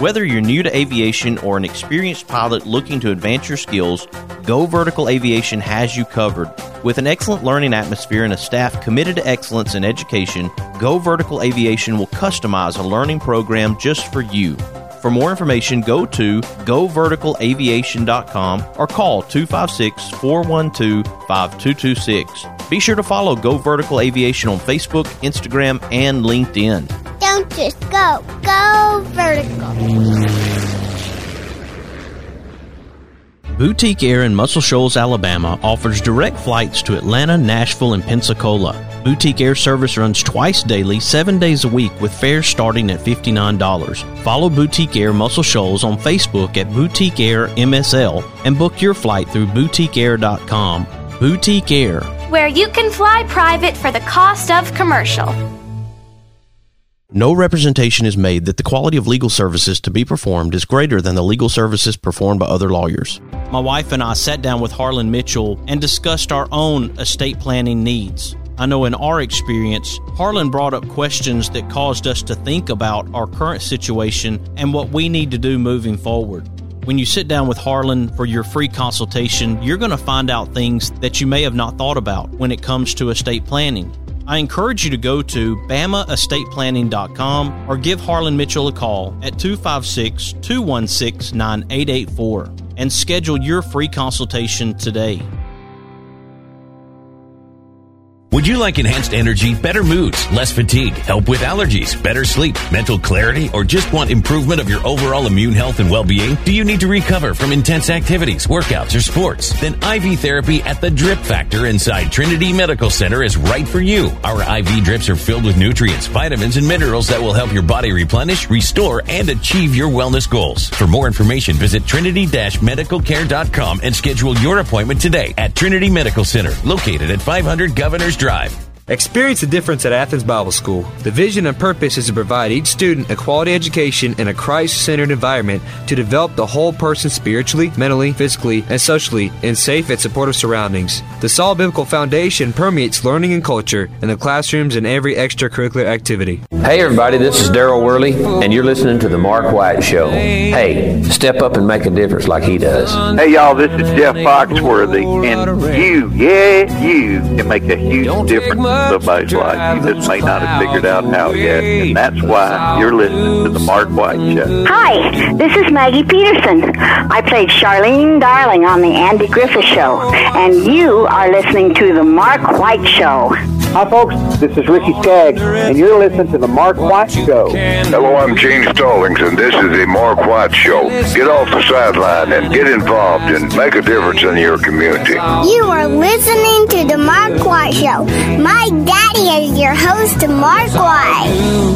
Whether you're new to aviation or an experienced pilot looking to advance your skills, Go Vertical Aviation has you covered. With an excellent learning atmosphere and a staff committed to excellence in education, Go Vertical Aviation will customize a learning program just for you. For more information, go to goverticalaviation.com or call 256-412-5226. Be sure to follow Go Vertical Aviation on Facebook, Instagram, and LinkedIn. Don't just go. Go vertical. Boutique Air in Muscle Shoals, Alabama offers direct flights to Atlanta, Nashville, and Pensacola. Boutique Air service runs twice daily, 7 days a week, with fares starting at $59. Follow Boutique Air Muscle Shoals on Facebook at Boutique Air MSL and book your flight through boutiqueair.com. Boutique Air, where you can fly private for the cost of commercial. No representation is made that the quality of legal services to be performed is greater than the legal services performed by other lawyers. My wife and I sat down with Harlan Mitchell and discussed our own estate planning needs. I know in our experience, Harlan brought up questions that caused us to think about our current situation and what we need to do moving forward. When you sit down with Harlan for your free consultation, you're going to find out things that you may have not thought about when it comes to estate planning. I encourage you to go to BamaEstatePlanning.com or give Harlan Mitchell a call at 256-216-9884 and schedule your free consultation today. Would you like enhanced energy, better moods, less fatigue, help with allergies, better sleep, mental clarity, or just want improvement of your overall immune health and well-being? Do you need to recover from intense activities, workouts, or sports? Then IV therapy at the Drip Factor inside Trinity Medical Center is right for you. Our IV drips are filled with nutrients, vitamins, and minerals that will help your body replenish, restore, and achieve your wellness goals. For more information, visit trinity-medicalcare.com and schedule your appointment today at Trinity Medical Center, located at 500 Governors Drive. Experience the difference at Athens Bible School. The vision and purpose is to provide each student a quality education in a Christ-centered environment to develop the whole person spiritually, mentally, physically, and socially in safe and supportive surroundings. The solid biblical foundation permeates learning and culture in the classrooms and every extracurricular activity. Hey everybody, this is Daryl Worley, and you're listening to The Mark White Show. Hey, step up and make a difference like he does. Hey y'all, this is Jeff Foxworthy, and you can make a huge difference in somebody's life. You just may not have figured out how yet, and that's why you're listening to The Mark White Show. Hi, this is Maggie Peterson. I played Charlene Darling on The Andy Griffith Show, and you are listening to The Mark White Show. Hi folks, this is Ricky Skaggs, and you're listening to The Mark White Show. Hello, I'm Gene Stallings, and this is The Mark White Show. Get off the sideline and get involved and make a difference in your community. You are listening to The Mark White Show. My daddy is your host, Mark White.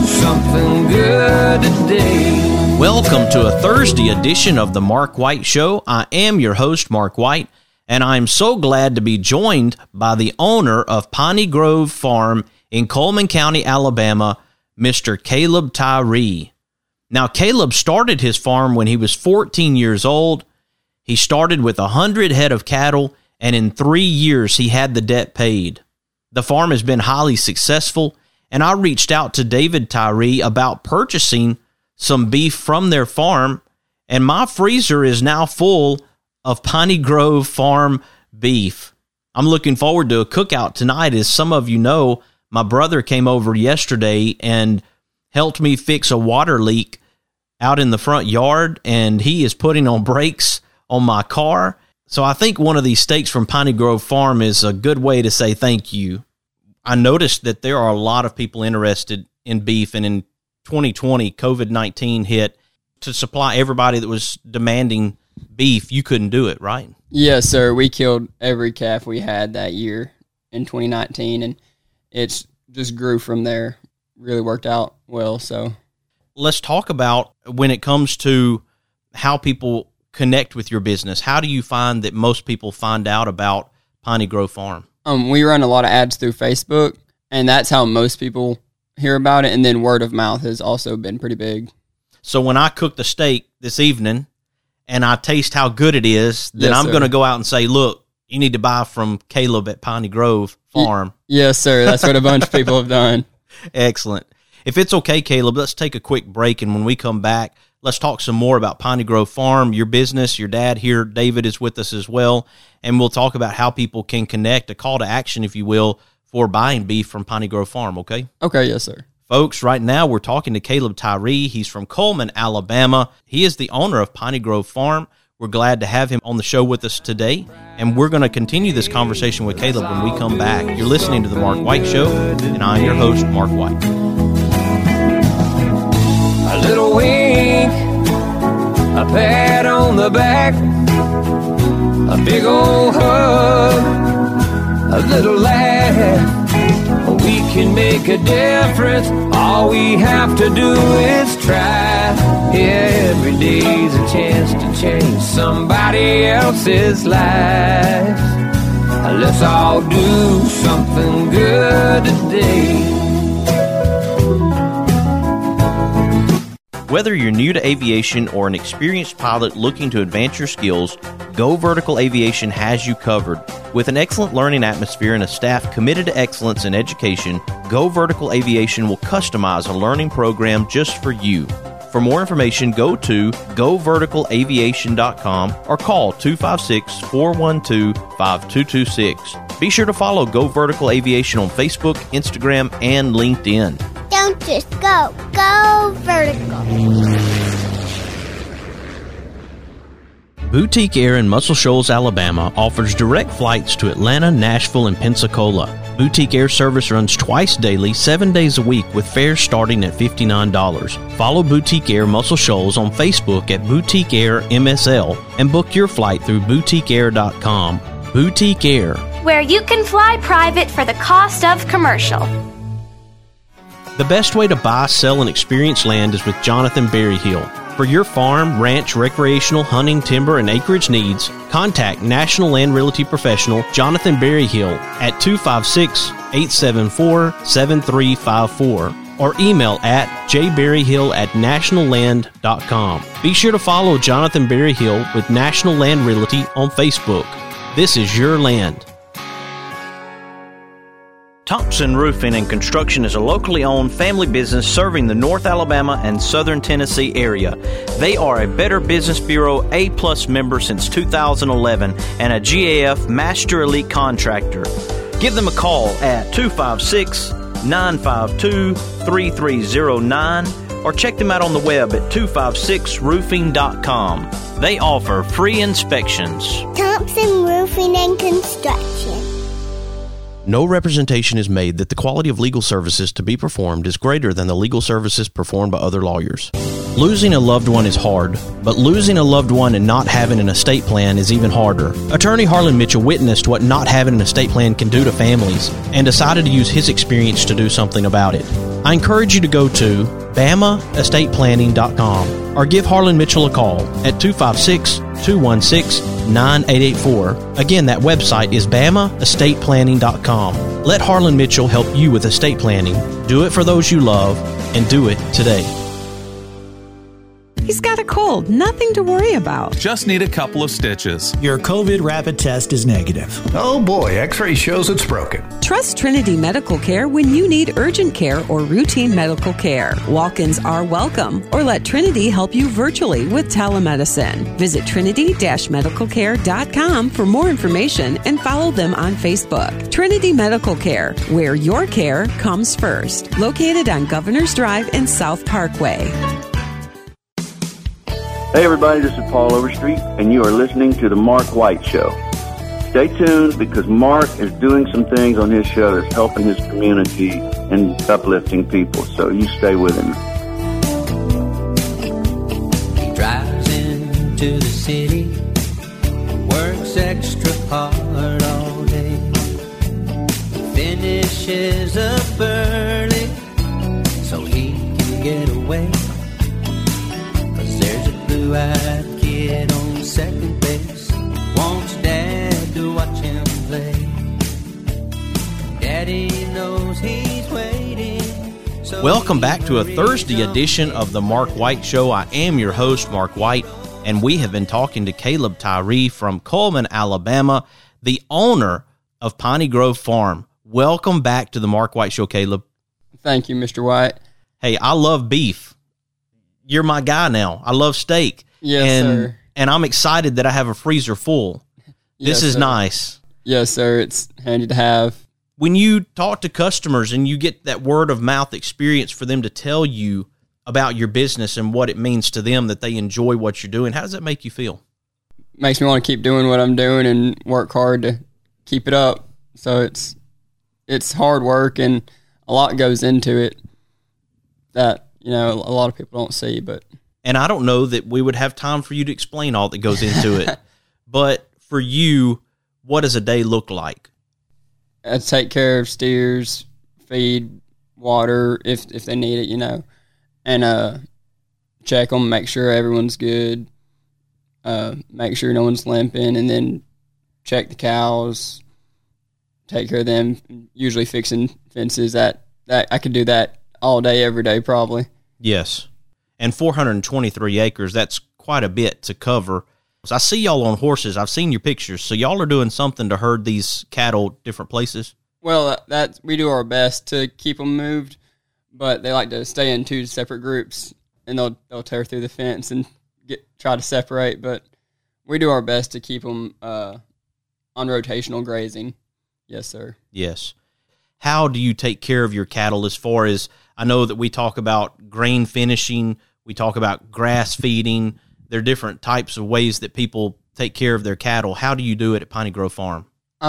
Welcome to a Thursday edition of The Mark White Show. I am your host, Mark White, and I'm so glad to be joined by the owner of Piney Grove Farm in Coleman County, Alabama, Mr. Caleb Tyree. Now, Caleb started his farm when he was 14 years old. He started with 100 head of cattle, and in 3 years, he had the debt paid. The farm has been highly successful, and I reached out to David Tyree about purchasing some beef from their farm, and my freezer is now full of Piney Grove Farm beef. I'm looking forward to a cookout tonight. As some of you know, my brother came over yesterday and helped me fix a water leak out in the front yard, and he is putting on brakes on my car. So I think one of these steaks from Piney Grove Farm is a good way to say thank you. I noticed that there are a lot of people interested in beef, and in 2020, COVID-19 hit. To supply everybody that was demanding beef, you couldn't do it, right? Yes, sir. We killed every calf we had that year in 2019, and it's just grew from there. Really worked out well. So let's talk about when it comes to how people connect with your business. How do you find that most people find out about Piney Grove Farm? We run a lot of ads through Facebook, and that's how most people hear about it. And then word of mouth has also been pretty big. So when I cook the steak this evening and I taste how good it is, then I'm going to go out and say, look, you need to buy from Caleb at Piney Grove Farm. Yes, sir. That's what a bunch of people have done. Excellent. If it's okay, Caleb, let's take a quick break, and when we come back, Let's talk some more about Piney Grove Farm, your business. Your dad here, David, is with us as well, and we'll talk about how people can connect, a call to action, if you will, for buying beef from Piney Grove Farm, okay? Okay, yes, sir. Folks, right now we're talking to Caleb Tyree. He's from Coleman, Alabama. He is the owner of Piney Grove Farm. We're glad to have him on the show with us today, and we're going to continue this conversation with Caleb when we come back. You're listening to The Mark White Show, and I'm your host, Mark White. A little wink, a pat on the back, a big old hug, a little laugh. We can make a difference. All we have to do is try. Every day's a chance to change somebody else's life. Let's all do something good today. Whether you're new to aviation or an experienced pilot looking to advance your skills, Go Vertical Aviation has you covered. With an excellent learning atmosphere and a staff committed to excellence in education, Go Vertical Aviation will customize a learning program just for you. For more information, go to goverticalaviation.com or call 256-412-5226. Be sure to follow Go Vertical Aviation on Facebook, Instagram, and LinkedIn. Don't just go. Go vertical. Boutique Air in Muscle Shoals, Alabama offers direct flights to Atlanta, Nashville, and Pensacola. Boutique Air service runs twice daily, 7 days a week, with fares starting at $59. Follow Boutique Air Muscle Shoals on Facebook at Boutique Air MSL and book your flight through boutiqueair.com. Boutique Air, where you can fly private for the cost of commercial. The best way to buy, sell, and experience land is with Jonathan Berryhill. For your farm, ranch, recreational, hunting, timber, and acreage needs, contact National Land Realty Professional Jonathan Berryhill at 256-874-7354 or email at jberryhill@nationalland.com. Be sure to follow Jonathan Berryhill with National Land Realty on Facebook. This is your land. Thompson Roofing and Construction is a locally owned family business serving the North Alabama and Southern Tennessee area. They are a Better Business Bureau A+ member since 2011 and a GAF Master Elite Contractor. Give them a call at 256-952-3309 or check them out on the web at 256roofing.com. They offer free inspections. Thompson Roofing and Construction. No representation is made that the quality of legal services to be performed is greater than the legal services performed by other lawyers. Losing a loved one is hard, but losing a loved one and not having an estate plan is even harder. Attorney Harlan Mitchell witnessed what not having an estate plan can do to families and decided to use his experience to do something about it. I encourage you to go to BamaEstatePlanning.com or give Harlan Mitchell a call at 256-216-9884. Again, that website is BamaEstatePlanning.com. Let Harlan Mitchell help you with estate planning. Do it for those you love, and do it today. He's got a cold, nothing to worry about. Just need a couple of stitches. Your COVID rapid test is negative. Oh boy, X-ray shows it's broken. Trust Trinity Medical Care when you need urgent care or routine medical care. Walk-ins are welcome, or let Trinity help you virtually with telemedicine. Visit trinity-medicalcare.com for more information and follow them on Facebook. Trinity Medical Care, where your care comes first. Located on Governor's Drive and South Parkway. Hey everybody, this is Paul Overstreet, and you are listening to The Mark White Show. Stay tuned because Mark is doing some things on his show that's helping his community and uplifting people, so you stay with him. He drives into the city, works extra hard all day, finishes up early so he can get away. Blue-eyed kid on second base wants Dad to watch him play. Daddy knows he's waiting. So welcome back to a Thursday edition of the Mark White Show. I am your host, Mark White, and we have been talking to Caleb Tyree from Coleman, Alabama, the owner of Piney Grove Farm. Welcome back to the Mark White Show, Caleb. Thank you, Mr. White. Hey, I love beef. you're my guy now. I love steak. Yes, sir. And I'm excited that I have a freezer full. This is nice. Yes, sir. It's handy to have. When you talk to customers and you get that word of mouth experience for them to tell you about your business and what it means to them, that they enjoy what you're doing, how does that make you feel? Makes me want to keep doing what I'm doing and work hard to keep it up. So it's hard work and a lot goes into it that, a lot of people don't see, but. And I don't know that we would have time for you to explain all that goes into it, but for you, what does a day look like? I take care of steers, feed, water if they need it, and check them, make sure everyone's good, make sure no one's limping, and then check the cows, take care of them, usually fixing fences. That I could do that all day, every day, probably. Yes. And 423 acres, that's quite a bit to cover. So I see y'all on horses. I've seen your pictures. So y'all are doing something to herd these cattle different places? Well, we do our best to keep them moved, but they like to stay in two separate groups, and they'll tear through the fence and try to separate. But we do our best to keep them on rotational grazing. Yes, sir. Yes. How do you take care of your cattle as far as, I know that we talk about grain finishing, we talk about grass feeding. There are different types of ways that people take care of their cattle. How do you do it at Piney Grove Farm?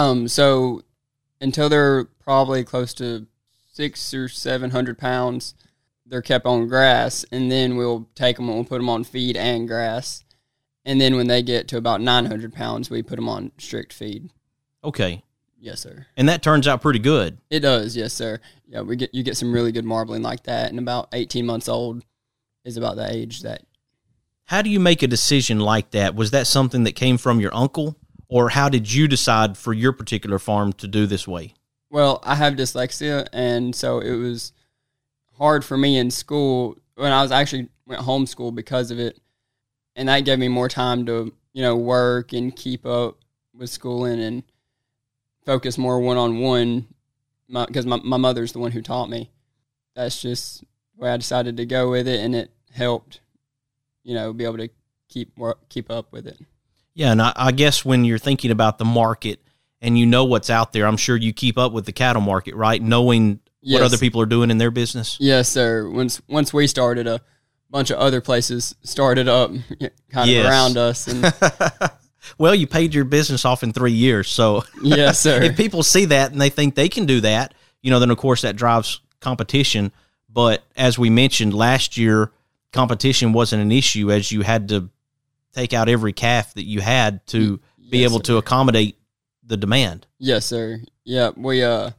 So until they're probably close to 600 or 700 pounds, they're kept on grass, and then we'll take them and we'll put them on feed and grass. And then when they get to about 900 pounds, we put them on strict feed. Okay. Yes, sir. And that turns out pretty good. It does, yes, sir. Yeah, you get some really good marbling like that, and about 18 months old is about the age that. How do you make a decision like that? Was that something that came from your uncle, or how did you decide for your particular farm to do this way? Well, I have dyslexia, and so it was hard for me in school when I went homeschool because of it, and that gave me more time to work and keep up with schooling and focus more one-on-one because my mother's the one who taught me. That's just the way I decided to go with it, and it helped, be able to keep up with it. Yeah, and I guess when you're thinking about the market and you know what's out there, I'm sure you keep up with the cattle market, right? Knowing what other people are doing in their business? Yes, sir. Once we started, a bunch of other places started up kind of around us. And well, you paid your business off in 3 years, so yes, sir. If people see that and they think they can do that, then of course that drives competition. But as we mentioned last year, competition wasn't an issue as you had to take out every calf that you had to be able to accommodate the demand. Yes, sir. Yeah, we were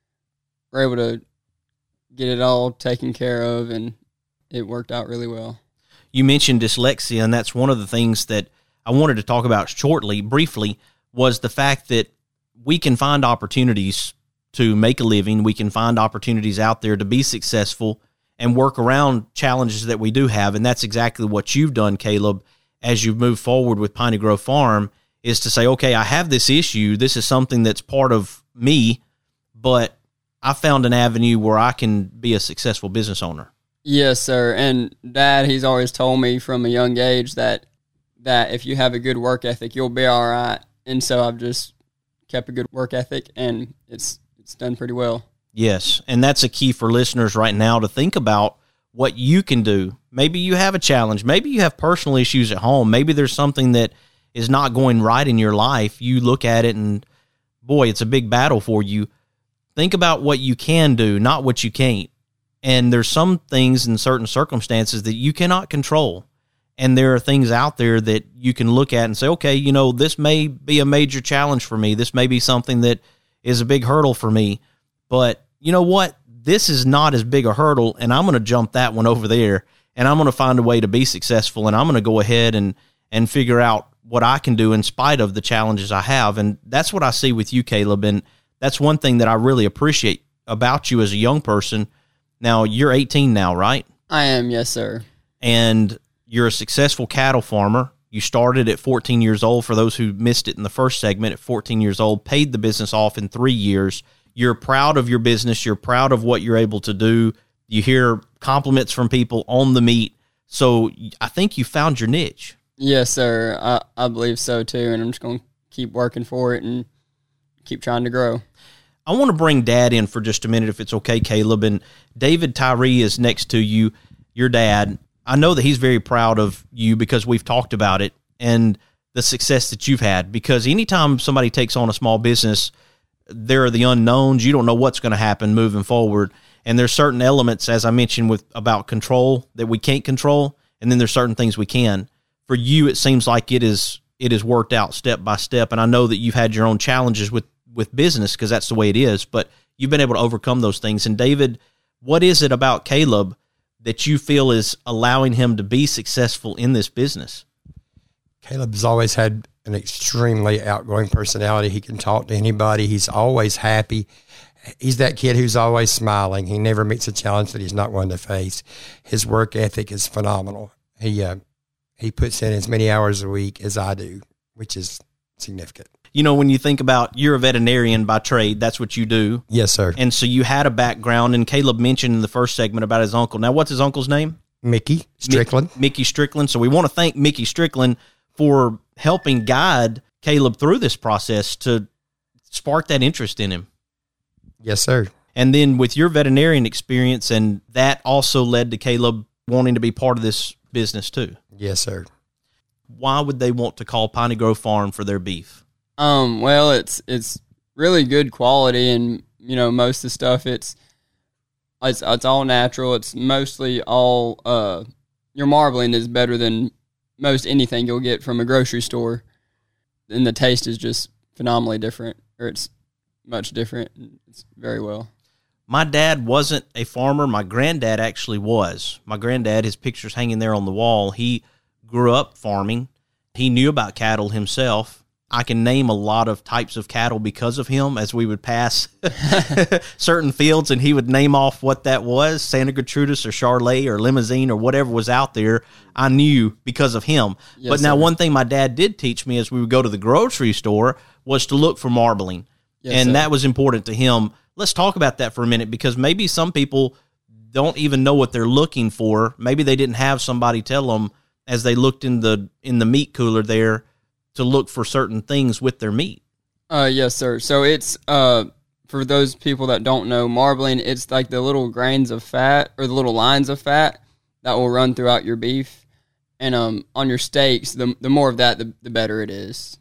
able to get it all taken care of, and it worked out really well. You mentioned dyslexia, and that's one of the things that I wanted to talk about briefly, was the fact that we can find opportunities to make a living. We can find opportunities out there to be successful and work around challenges that we do have. And that's exactly what you've done, Caleb, as you've moved forward with Piney Grove Farm, is to say, okay, I have this issue. This is something that's part of me, but I found an avenue where I can be a successful business owner. Yes, sir. And Dad, he's always told me from a young age that if you have a good work ethic, you'll be all right. And so I've just kept a good work ethic, and it's done pretty well. Yes, and that's a key for listeners right now to think about what you can do. Maybe you have a challenge. Maybe you have personal issues at home. Maybe there's something that is not going right in your life. You look at it and, boy, it's a big battle for you. Think about what you can do, not what you can't. And there's some things in certain circumstances that you cannot control. And there are things out there that you can look at and say, okay, this may be a major challenge for me. This may be something that is a big hurdle for me. But you know what? This is not as big a hurdle, and I'm going to jump that one over there, and I'm going to find a way to be successful, and I'm going to go ahead and figure out what I can do in spite of the challenges I have. And that's what I see with you, Caleb, and that's one thing that I really appreciate about you as a young person. Now, you're 18 now, right? I am, yes, sir. And you're a successful cattle farmer. You started at 14 years old. For those who missed it in the first segment, at 14 years old, paid the business off in 3 years. You're proud of your business. You're proud of what you're able to do. You hear compliments from people on the meat. So I think you found your niche. Yes, sir. I believe so too, and I'm just going to keep working for it and keep trying to grow. I want to bring Dad in for just a minute, if it's okay, Caleb. And David Tyree is next to you, your dad. I know that he's very proud of you because we've talked about it and the success that you've had. Because anytime somebody takes on a small business, there are the unknowns. You don't know what's going to happen moving forward. And there's certain elements, as I mentioned, about control that we can't control, and then there's certain things we can. For you, it seems like it is worked out step by step. And I know that you've had your own challenges with business because that's the way it is, but you've been able to overcome those things. And David, what is it about Caleb that you feel is allowing him to be successful in this business? Caleb's always had an extremely outgoing personality. He can talk to anybody. He's always happy. He's that kid who's always smiling. He never meets a challenge that he's not willing to face. His work ethic is phenomenal. He puts in as many hours a week as I do, which is significant. You know, when you think about, you're a veterinarian by trade, that's what you do. Yes, sir. And so you had a background, and Caleb mentioned in the first segment about his uncle. Now, what's his uncle's name? Mickey Strickland. Mickey Strickland. So we want to thank Mickey Strickland for helping guide Caleb through this process to spark that interest in him. Yes, sir. And then with your veterinarian experience, and that also led to Caleb wanting to be part of this business too. Yes, sir. Why would they want to call Piney Grove Farm for their beef? Well, it's really good quality, and most of the stuff it's all natural. It's mostly all your marbling is better than most anything you'll get from a grocery store, and the taste is just phenomenally different, or it's much different. It's very well. My dad wasn't a farmer. My granddad actually was. My granddad, his picture's hanging there on the wall. He grew up farming. He knew about cattle himself. I can name a lot of types of cattle because of him, as we would pass certain fields and he would name off what that was, Santa Gertrudis or Charolais or Limousine or whatever was out there. I knew because of him. Yes, but now sir. one thing my dad did teach me as we would go to the grocery store was to look for marbling. Yes, and sir. that was important to him. Let's talk about that for a minute, because maybe some people don't even know what they're looking for. Maybe they didn't have somebody tell them as they looked in the meat cooler there to look for certain things with their meat. Yes, sir. So it's for those people that don't know, marbling, it's like the little grains of fat or the little lines of fat that will run throughout your beef. And on your steaks, the more of that, the better it is.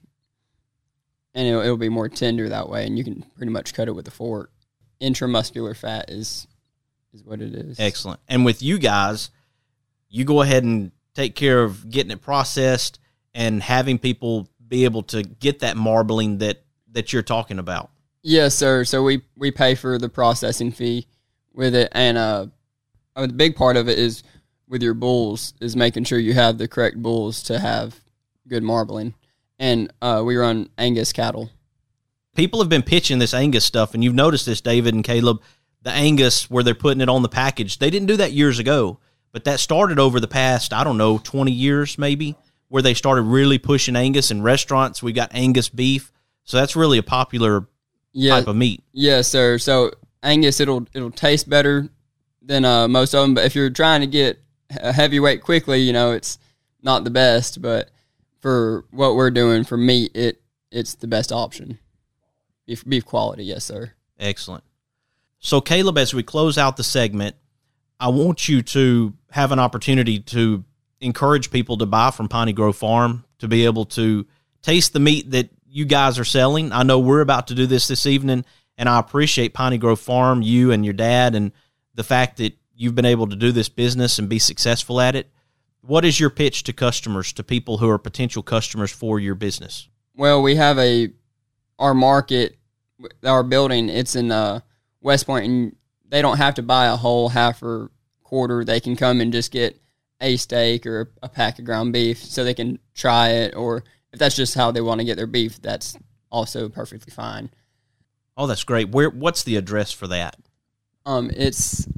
And it'll be more tender that way, and you can pretty much cut it with a fork. Intramuscular fat is what it is. Excellent. And with you guys, you go ahead and take care of getting it processed and having people be able to get that marbling that you're talking about. Yes, sir. So we pay for the processing fee with it, and the big part of it is with your bulls is making sure you have the correct bulls to have good marbling. And we run Angus cattle. People have been pitching this Angus stuff, and you've noticed this, David and Caleb, the Angus where they're putting it on the package. They didn't do that years ago, but that started over the past, 20 years maybe, where they started really pushing Angus in restaurants. We got Angus beef. So that's really a popular type of meat. Yes, sir. So Angus, it'll taste better than most of them, but if you're trying to get a heavyweight quickly, it's not the best, but for what we're doing for meat, it's the best option. Beef quality, yes, sir. Excellent. So, Caleb, as we close out the segment, I want you to have an opportunity to encourage people to buy from Piney Grove Farm, to be able to taste the meat that you guys are selling. I know we're about to do this evening, and I appreciate Piney Grove Farm, you and your dad, and the fact that you've been able to do this business and be successful at it. What is your pitch to customers, to people who are potential customers for your business? Well, we have our market, our building, it's in West Point, and they don't have to buy a whole half or quarter. They can come and just get a steak or a pack of ground beef so they can try it, or if that's just how they want to get their beef, that's also perfectly fine. Oh, that's great. What's the address for that? It's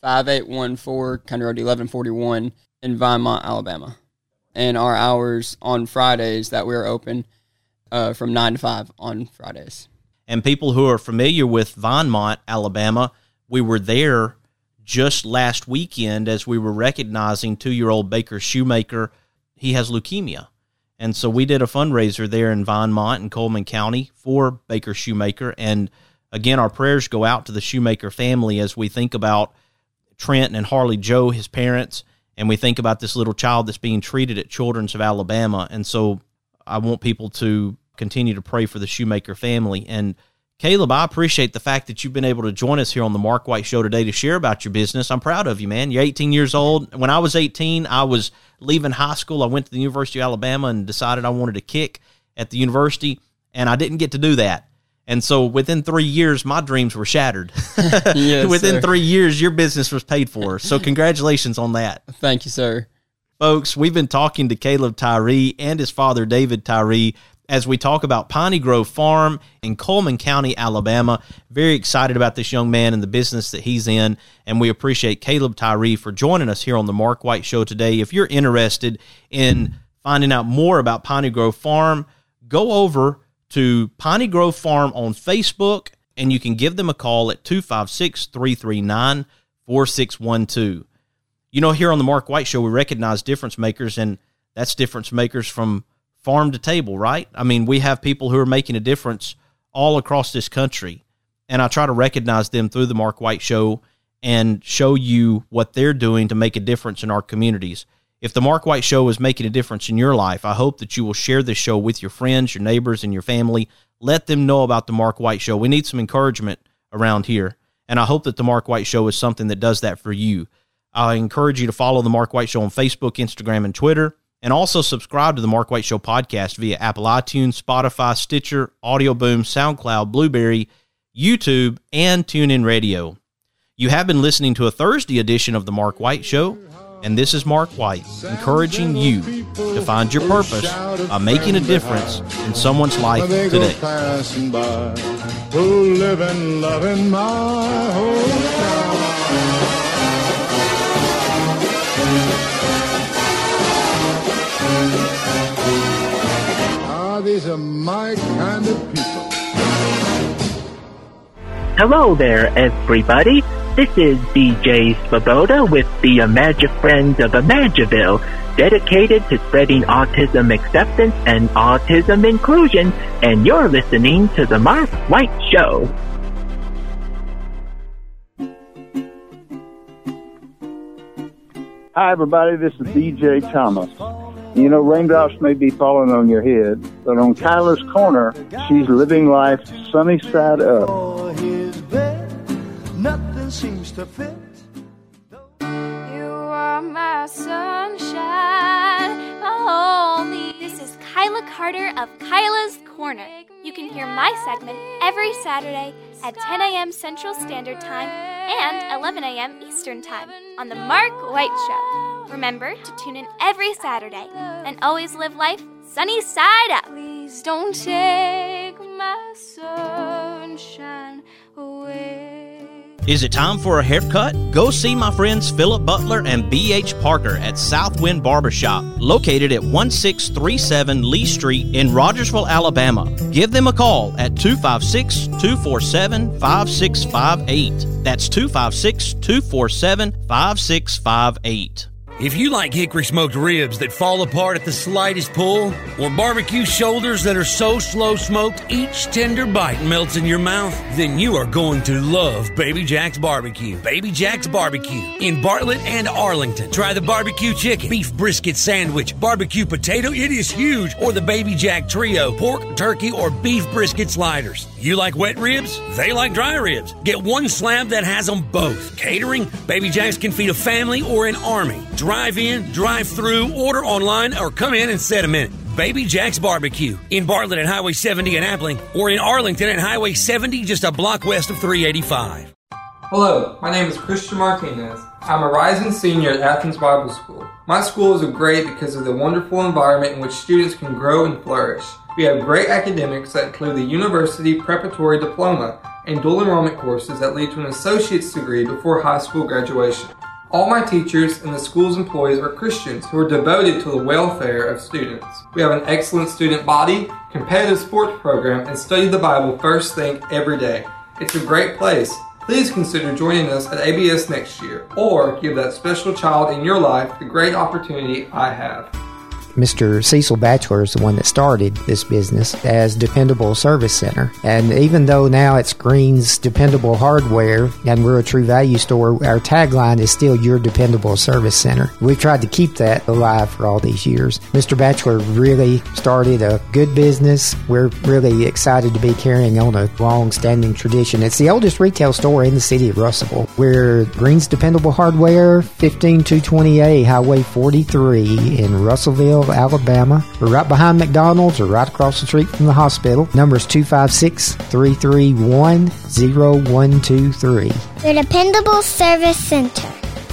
5814 County Road 1141 in Vinemont, Alabama. And our hours on Fridays that we're open from 9 to 5 on Fridays. And people who are familiar with Vinemont, Alabama, we were there just last weekend as we were recognizing 2-year-old Baker Shoemaker. He has leukemia. And so we did a fundraiser there in Vinemont and Coleman County for Baker Shoemaker. And again, our prayers go out to the Shoemaker family as we think about Trent and Harley Joe, his parents, and we think about this little child that's being treated at Children's of Alabama. And so I want people to continue to pray for the Shoemaker family. And Caleb, I appreciate the fact that you've been able to join us here on the Mark White Show today to share about your business. I'm proud of you, man. You're 18 years old. When I was 18, I was leaving high school. I went to the University of Alabama and decided I wanted to kick at the university, and I didn't get to do that. And so within 3 years, my dreams were shattered. Yes, within sir. 3 years, your business was paid for. So congratulations on that. Thank you, sir. Folks, we've been talking to Caleb Tyree and his father, David Tyree, as we talk about Piney Grove Farm in Coleman County, Alabama. Very excited about this young man and the business that he's in, and we appreciate Caleb Tyree for joining us here on the Mark White Show today. If you're interested in finding out more about Piney Grove Farm, go over to Piney Grove Farm on Facebook, and you can give them a call at 256-339-4612. You know, here on the Mark White Show, we recognize difference makers, and that's difference makers from farm to table, right? I mean, we have people who are making a difference all across this country, and I try to recognize them through the Mark White Show and show you what they're doing to make a difference in our communities. If the Mark White Show is making a difference in your life, I hope that you will share this show with your friends, your neighbors, and your family. Let them know about the Mark White Show. We need some encouragement around here, and I hope that the Mark White Show is something that does that for you. I encourage you to follow the Mark White Show on Facebook, Instagram, and Twitter. And also subscribe to the Mark White Show podcast via Apple iTunes, Spotify, Stitcher, Audio Boom, SoundCloud, Blueberry, YouTube, and TuneIn Radio. You have been listening to a Thursday edition of the Mark White Show, and this is Mark White, encouraging you to find your purpose by making a difference in someone's life today. Passing by, who live and love in my hometown. These are my kind of people. Hello there, everybody. This is DJ Svoboda with the Imagine Friends of Imagiville, dedicated to spreading autism acceptance and autism inclusion, and you're listening to The Mark White Show. Hi, everybody. This is DJ Thomas. You know, raindrops may be falling on your head, but on Kyla's Corner, she's living life sunny side up. Nothing seems to fit. You are my sunshine. Oh, this is Kyla Carter of Kyla's Corner. You can hear my segment every Saturday at 10 a.m. Central Standard Time and 11 a.m. Eastern Time on The Mark White Show. Remember to tune in every Saturday and always live life sunny side up. Please don't take my sunshine away. Is it time for a haircut? Go see my friends Philip Butler and B.H. Parker at Southwind Barbershop, located at 1637 Lee Street in Rogersville, Alabama. Give them a call at 256-247-5658. That's 256-247-5658. If you like hickory smoked ribs that fall apart at the slightest pull, or barbecue shoulders that are so slow smoked each tender bite melts in your mouth, then you are going to love Baby Jack's Barbecue. Baby Jack's Barbecue in Bartlett and Arlington. Try the barbecue chicken, beef brisket sandwich, barbecue potato, it is huge, or the Baby Jack Trio, pork, turkey, or beef brisket sliders. You like wet ribs? They like dry ribs. Get one slab that has them both. Catering? Baby Jack's can feed a family or an army. Drive in, drive through, order online, or come in and set a minute. Baby Jack's Barbecue in Bartlett at Highway 70 in Appling, or in Arlington at Highway 70 just a block west of 385. Hello, my name is Christian Martinez. I'm a rising senior at Athens Bible School. My school is great because of the wonderful environment in which students can grow and flourish. We have great academics that include the University Preparatory Diploma and dual enrollment courses that lead to an associate's degree before high school graduation. All my teachers and the school's employees are Christians who are devoted to the welfare of students. We have an excellent student body, competitive sports program, and study the Bible first thing every day. It's a great place Please consider joining us at ABS next year, or give that special child in your life the great opportunity I have. Mr. Cecil Batchelor is the one that started this business as Dependable Service Center. And even though now it's Green's Dependable Hardware and we're a True Value store, our tagline is still Your Dependable Service Center. We've tried to keep that alive for all these years. Mr. Batchelor really started a good business. We're really excited to be carrying on a long-standing tradition. It's the oldest retail store in the city of Russellville. We're Green's Dependable Hardware, 15220A Highway 43 in Russellville, Alabama. We're right behind McDonald's or right across the street from the hospital. Number is 256-331-0123. Your Dependable Service Center.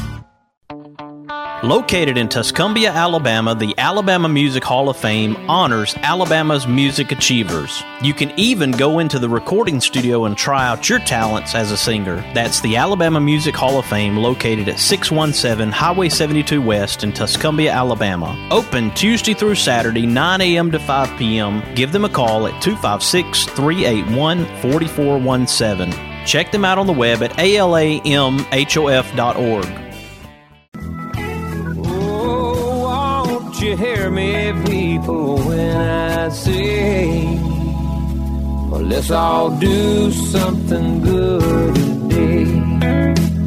Located in Tuscumbia, Alabama, the Alabama Music Hall of Fame honors Alabama's music achievers. You can even go into the recording studio and try out your talents as a singer. That's the Alabama Music Hall of Fame, located at 617 Highway 72 West in Tuscumbia, Alabama. Open Tuesday through Saturday, 9 a.m. to 5 p.m. Give them a call at 256-381-4417. Check them out on the web at alamhof.org. You hear me, people, when I say, well, let's all do something good today.